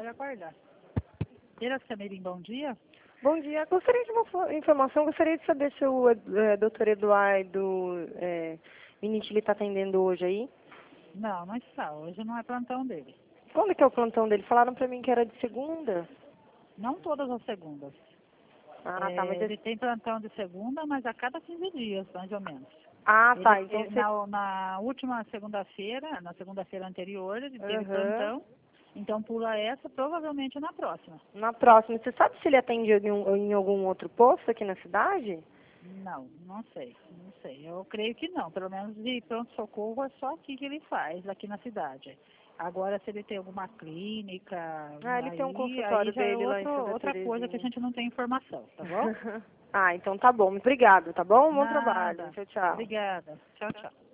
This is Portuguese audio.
Pode aguardar. Feira Samirim, bom dia. Bom dia. Gostaria de uma informação. Gostaria de saber se o Dr. Eduardo Minitili está atendendo hoje aí. Não está. Hoje não é plantão dele. Quando que é o plantão dele? Falaram para mim que era de segunda. Não todas as segundas. Ah, tá. Mas Ele tem plantão de segunda, mas a cada 15 dias, mais ou menos. Ah, tá. Ele, Então na última segunda-feira, na segunda-feira anterior, ele teve Aham. plantão. Então pula essa, provavelmente na próxima. Na próxima. Você sabe se ele atende em algum outro posto aqui na cidade? Não sei. Eu creio que não. Pelo menos de pronto-socorro é só aqui que ele faz, aqui na cidade. Agora, se ele tem alguma clínica, Ah, ele tem um aí consultório já é dele lá em Santa outra coisa que a Terezinha. gente não tem informação, tá bom? Ah, então tá bom. Obrigado, tá bom? Bom trabalho. Nada. Tchau, tchau. Obrigada. Tchau, tchau.